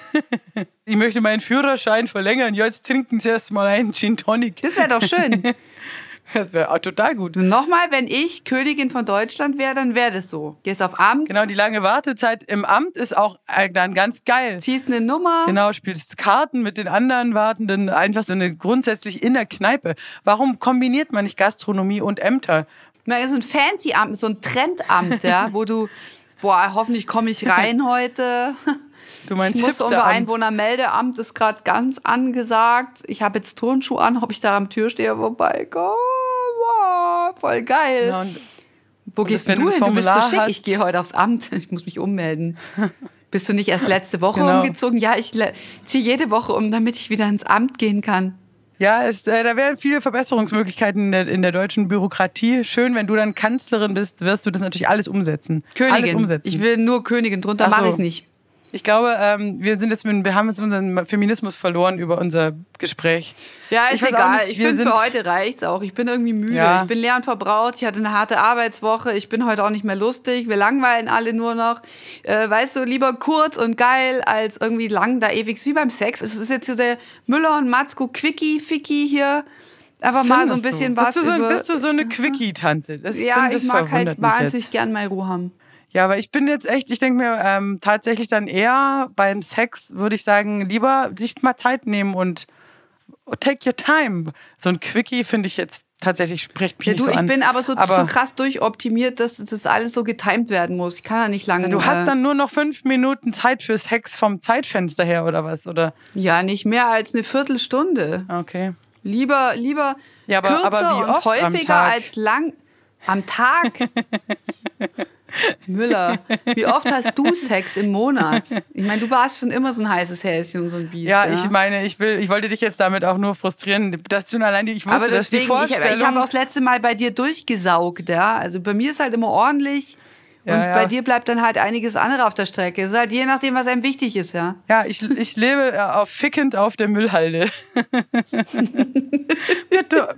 Ich möchte meinen Führerschein verlängern. Jetzt trinken Sie erst mal einen Gin Tonic. Das wäre doch schön. Das wäre auch total gut. Nochmal, wenn ich Königin von Deutschland wäre, dann wäre das so. Gehst auf Amt. Genau, die lange Wartezeit im Amt ist auch dann ganz geil. Ziehst eine Nummer. Genau, spielst Karten mit den anderen Wartenden. Einfach so eine grundsätzlich in der Kneipe. Warum kombiniert man nicht Gastronomie und Ämter? Na, so ein fancy Amt, so ein Trendamt, ja, wo du, boah, hoffentlich komme ich rein heute. Du meinst ich muss unser Einwohnermeldeamt ist gerade ganz angesagt. Ich habe jetzt Turnschuhe an, ob ich da am Türsteher vorbeikomme. Wow, voll geil. Ja, und, Wo und gehst das, du hin? Du bist so schick. Hast. Ich gehe heute aufs Amt. Ich muss mich ummelden. Bist du nicht erst letzte Woche genau. umgezogen? Ja, ich ziehe jede Woche um, damit ich wieder ins Amt gehen kann. Ja, es, äh, da wären viele Verbesserungsmöglichkeiten in der, in der deutschen Bürokratie. Schön, wenn du dann Kanzlerin bist, wirst du das natürlich alles umsetzen. Königin. Alles umsetzen. Ich will nur Königin, drunter mache ich es nicht. Ich glaube, ähm, wir sind jetzt mit, wir haben jetzt unseren Feminismus verloren über unser Gespräch. Ja, ist ich egal. Nicht, ich finde, für heute reicht's auch. Ich bin irgendwie müde. Ja. Ich bin leer und verbraucht. Ich hatte eine harte Arbeitswoche. Ich bin heute auch nicht mehr lustig. Wir langweilen alle nur noch. Äh, weißt du, lieber kurz und geil als irgendwie lang da ewig wie beim Sex. Es ist jetzt so der Müller und Matzko Quickie, Ficki hier. Einfach Findest mal so ein bisschen du? was bist du so, über... Bist du so eine Quickie-Tante? Das, ja, find, das ich mag halt wahnsinnig jetzt. gern meine Ruhe haben. Ja, aber ich bin jetzt echt, ich denke mir ähm, tatsächlich dann eher beim Sex, würde ich sagen, lieber sich mal Zeit nehmen und take your time. So ein Quickie finde ich jetzt tatsächlich, spricht mich ja, nicht du, so ich an. bin aber so, aber so krass durchoptimiert, dass das alles so getimed werden muss. Ich kann ja nicht lange... Du hast äh, dann nur noch fünf Minuten Zeit für Sex vom Zeitfenster her oder was? Oder? Ja, nicht mehr als eine Viertelstunde. Okay. Lieber, lieber ja, aber, kürzer aber wie und oft häufiger als lang am Tag. Müller, wie oft hast du Sex im Monat? Ich meine, du warst schon immer so ein heißes Häschen und so ein Biest. Ja, ja? ich meine, ich will, ich wollte dich jetzt damit auch nur frustrieren, dass schon allein die, ich wusste, aber deswegen, dass die Vorstellung... Ich, ich habe auch das letzte Mal bei dir durchgesaugt, ja. Also bei mir ist halt immer ordentlich und ja, ja. bei dir bleibt dann halt einiges andere auf der Strecke. Es ist halt je nachdem, was einem wichtig ist, ja. Ja, ich, ich lebe auf fickend auf der Müllhalde. Bitte.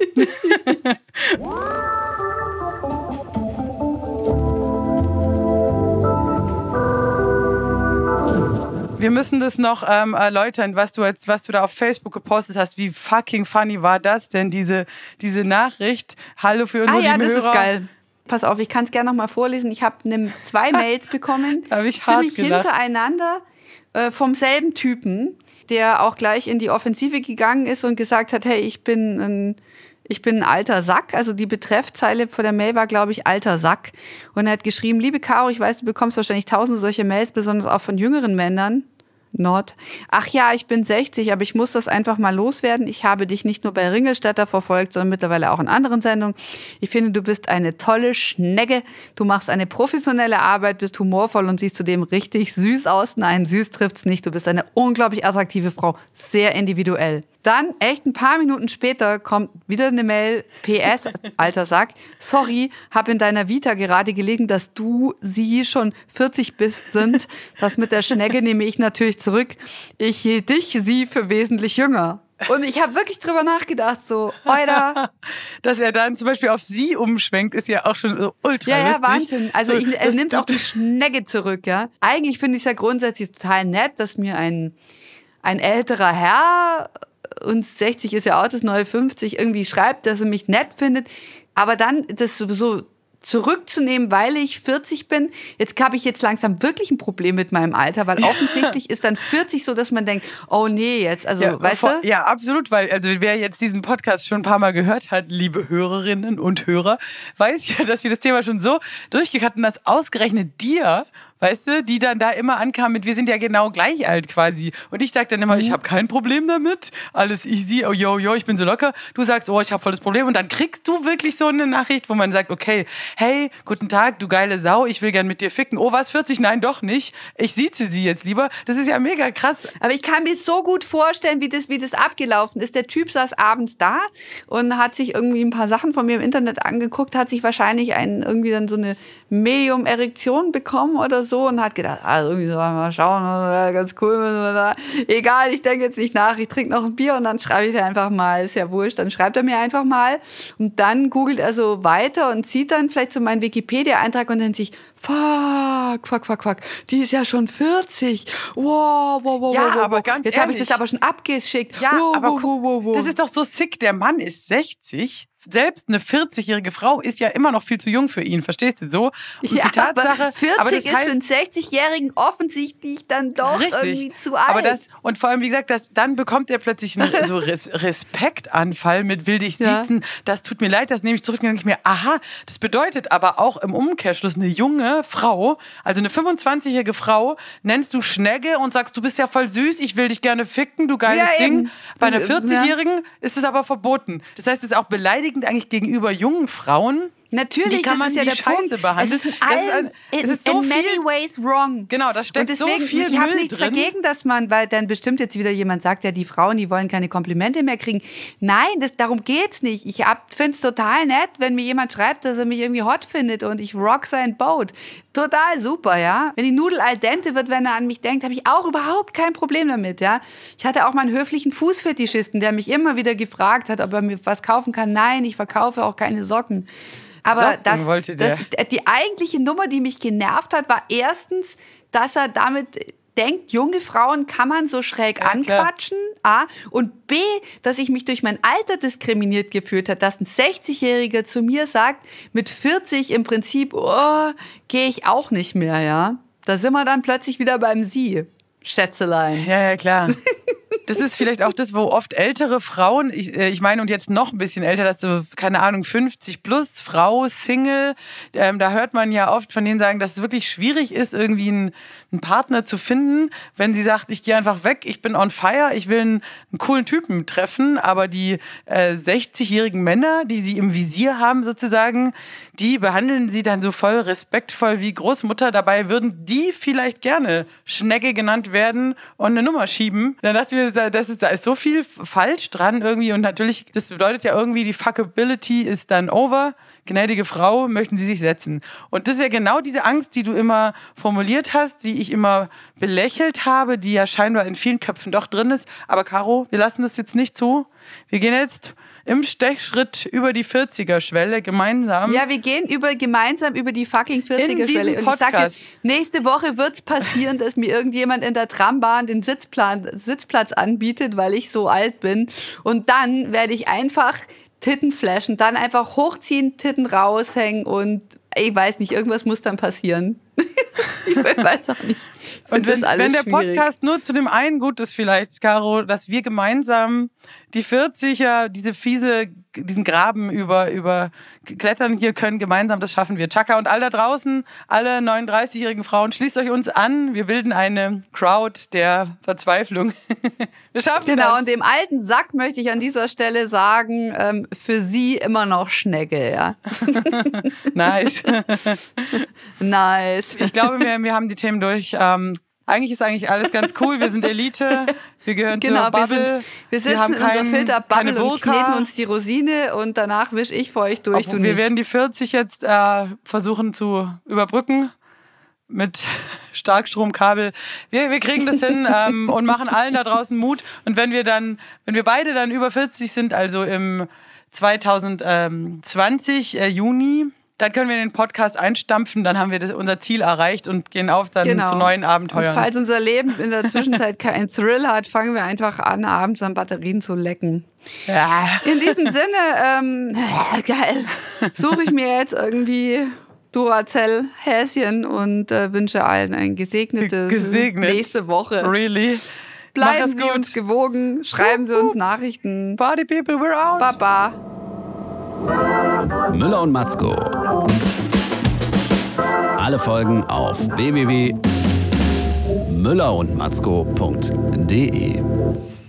Wir müssen das noch ähm, erläutern, was du jetzt, was du da auf Facebook gepostet hast. Wie fucking funny war das denn, diese, diese Nachricht? Hallo für unsere ah, ja, lieben das Hörer. Ist geil. Pass auf, ich kann es gerne noch mal vorlesen. Ich habe ne, zwei Mails bekommen, hab ich hart ziemlich gedacht. hintereinander, äh, vom selben Typen, der auch gleich in die Offensive gegangen ist und gesagt hat, hey, ich bin ein... Ich bin ein alter Sack, also die Betreffzeile vor der Mail war, glaube ich, alter Sack. Und er hat geschrieben, liebe Caro, ich weiß, du bekommst wahrscheinlich tausende solche Mails, besonders auch von jüngeren Männern. Not. Ach ja, ich bin sechzig, aber ich muss das einfach mal loswerden. Ich habe dich nicht nur bei Ringelstädter verfolgt, sondern mittlerweile auch in anderen Sendungen. Ich finde, du bist eine tolle Schnecke. Du machst eine professionelle Arbeit, bist humorvoll und siehst zudem richtig süß aus. Nein, süß trifft's nicht. Du bist eine unglaublich attraktive Frau. Sehr individuell. Dann, echt ein paar Minuten später, kommt wieder eine Mail, P S, alter Sack, sorry, hab in deiner Vita gerade gelegen, dass du, sie schon vierzig bist, sind. Das mit der Schnecke nehme ich natürlich zurück. Ich hielt dich, sie für wesentlich jünger. Und ich habe wirklich drüber nachgedacht, so, Alter. Dass er dann zum Beispiel auf sie umschwenkt, ist ja auch schon so ultra Ja, ja, lustig. Wahnsinn. Also ich, er Das- nimmt auch die Schnecke zurück, ja. Eigentlich finde ich es ja grundsätzlich total nett, dass mir ein, ein älterer Herr, und sechzig ist ja auch das neue fünfzig, irgendwie schreibt, dass er mich nett findet. Aber dann das so zurückzunehmen, weil ich vierzig bin. Jetzt habe ich jetzt langsam wirklich ein Problem mit meinem Alter, weil offensichtlich ist dann vierzig so, dass man denkt, oh nee, jetzt, also, Ja, weißt vor, du? ja, absolut, weil also wer jetzt diesen Podcast schon ein paar Mal gehört hat, liebe Hörerinnen und Hörer, weiß ja, dass wir das Thema schon so durchgekriegt hatten, dass ausgerechnet dir, weißt du, die dann da immer ankam mit, wir sind ja genau gleich alt quasi. Und ich sag dann immer, Mhm. ich habe kein Problem damit, alles easy, oh yo, yo, ich bin so locker. Du sagst, oh, ich habe voll das Problem. Und dann kriegst du wirklich so eine Nachricht, wo man sagt, okay, hey, guten Tag, du geile Sau, ich will gern mit dir ficken. Oh, was, vierzig? Nein, doch nicht. Ich sieze sie jetzt lieber. Das ist ja mega krass. Aber ich kann mir so gut vorstellen, wie das, wie das abgelaufen ist. Der Typ saß abends da und hat sich irgendwie ein paar Sachen von mir im Internet angeguckt, hat sich wahrscheinlich einen, irgendwie dann so eine Medium-Erektion bekommen oder so und hat gedacht, ah, irgendwie so, mal schauen, ganz cool. Egal, ich denke jetzt nicht nach, ich trinke noch ein Bier und dann schreibe ich einfach mal, ist ja wurscht, dann schreibt er mir einfach mal und dann googelt er so weiter und sieht dann vielleicht so meinen Wikipedia-Eintrag und denkt sich, fuck, fuck, fuck, fuck, die ist ja schon vierzig. Wow, wow, wow, Ja, wow, wow. aber ganz Jetzt habe ich ehrlich. das aber schon abgeschickt. Ja, wow, aber wow, wow, wow, wow. das ist doch so sick. Der Mann ist sechzig. Selbst eine vierzigjährige Frau ist ja immer noch viel zu jung für ihn, verstehst du so? Und ja, die Tatsache, aber vierzig aber das ist heißt, für einen sechzigjährigen offensichtlich dann doch irgendwie zu alt. Aber das, und vor allem, wie gesagt, das, dann bekommt er plötzlich einen so Res Respektanfall mit will dich Ja. siezen. Das tut mir leid, das nehme ich zurück. Dann denke ich mir, aha, das bedeutet aber auch im Umkehrschluss, eine junge Frau, also eine fünfundzwanzigjährige Frau, nennst du Schnegge und sagst, du bist ja voll süß, ich will dich gerne ficken, du geiles Ja, Ding. eben. Bei einer Das- vierzigjährigen ist es aber verboten. Das heißt, es ist auch beleidigend eigentlich gegenüber jungen Frauen. Natürlich, Wie kann man das ist ja die der Scheiße Punkt. behandeln? Es ist in, Das ist allen, ein- in, es ist so in many viel- ways wrong. Genau, da steckt Und deswegen, so viel ich habe Müll nichts drin. dagegen, dass man, weil dann bestimmt jetzt wieder jemand sagt, ja, die Frauen, die wollen keine Komplimente mehr kriegen. Nein, das, darum geht's nicht. Ich finde es total nett, wenn mir jemand schreibt, dass er mich irgendwie hot findet und ich rock sein Boat. Total super, ja. Wenn die Nudel al dente wird, wenn er an mich denkt, habe ich auch überhaupt kein Problem damit, ja. Ich hatte auch mal einen höflichen Fußfetischisten, der mich immer wieder gefragt hat, ob er mir was kaufen kann. Nein, ich verkaufe auch keine Socken. Aber Socken das, wollte der. das, die eigentliche Nummer, die mich genervt hat, war erstens, dass er damit denkt, junge Frauen kann man so schräg Ja, klar. anquatschen. A. Und B, dass ich mich durch mein Alter diskriminiert gefühlt habe, dass ein sechzigjähriger zu mir sagt, mit vierzig im Prinzip, oh, gehe ich auch nicht mehr, ja. Da sind wir dann plötzlich wieder beim Sie, Schätzelein. Ja, ja, klar. Das ist vielleicht auch das, wo oft ältere Frauen, ich, äh, ich meine, und jetzt noch ein bisschen älter, das so, keine Ahnung, fünfzig plus, Frau, Single, ähm, da hört man ja oft von denen sagen, dass es wirklich schwierig ist, irgendwie einen, einen Partner zu finden, wenn sie sagt, ich gehe einfach weg, ich bin on fire, ich will einen, einen coolen Typen treffen, aber die äh, sechzigjährigen Männer, die sie im Visier haben sozusagen, die behandeln sie dann so voll respektvoll wie Großmutter, dabei würden die vielleicht gerne Schnecke genannt werden und eine Nummer schieben. Dann dachte ich mir, das ist, da ist so viel falsch dran irgendwie und natürlich, das bedeutet ja irgendwie, die Fuckability ist dann over. Gnädige Frau, möchten Sie sich setzen. Und das ist ja genau diese Angst, die du immer formuliert hast, die ich immer belächelt habe, die ja scheinbar in vielen Köpfen doch drin ist. Aber Caro, wir lassen das jetzt nicht zu. Wir gehen jetzt im Stechschritt über die vierziger-Schwelle gemeinsam. Ja, wir gehen über, gemeinsam über die fucking vierziger-Schwelle. diesem Und ich sage, Podcast. nächste Woche wird es passieren, dass mir irgendjemand in der Trambahn den Sitzplan, Sitzplatz anbietet, weil ich so alt bin. Und dann werde ich einfach Titten flashen, dann einfach hochziehen, Titten raushängen und ich weiß nicht, irgendwas muss dann passieren. Ich weiß auch nicht. Ich Und find wenn, das alles wenn der schwierig. Podcast nur zu dem einen gut ist vielleicht, Caro, dass wir gemeinsam die vierziger, diese fiese, diesen Graben über, über klettern hier können, gemeinsam, das schaffen wir. Chaka und all da draußen, alle neununddreißigjährigen Frauen, schließt euch uns an. Wir bilden eine Crowd der Verzweiflung. Wir schaffen Genau, das. und dem alten Sack möchte ich an dieser Stelle sagen, ähm, für sie immer noch Schnecke, ja. Nice. Nice. Ich glaube, wir, wir haben die Themen durch. Ähm, eigentlich ist eigentlich alles ganz cool. Wir sind Elite. Wir gehören Genau, zur wir, Bubble. sind, wir sitzen haben in unserer kein- Filterbubble keine und Burka. kneten uns die Rosine und danach wisch ich für euch durch, Obwohl, du wir nicht. werden die vierzig jetzt äh, versuchen zu überbrücken. mit Starkstromkabel. Wir, wir kriegen das hin ähm, und machen allen da draußen Mut. Und wenn wir dann, wenn wir beide dann über vierzig sind, also im zwanzig zwanzig äh, Juni, dann können wir den Podcast einstampfen, dann haben wir das, unser Ziel erreicht und gehen auf dann genau. zu neuen Abenteuern. Und falls unser Leben in der Zwischenzeit keinen Thrill hat, fangen wir einfach an, abends an Batterien zu lecken. Ja. In diesem Sinne, ähm, geil, suche ich mir jetzt irgendwie Duracell-Häschen und äh, wünsche allen ein gesegnetes Gesegnet. nächste Woche. Really? Bleiben Mach es Sie gut. uns gewogen, schreiben Sie uns Nachrichten. Party people, we're out. Baba. Müller und Matzko. Alle Folgen auf w w w punkt müller und matzko punkt d e.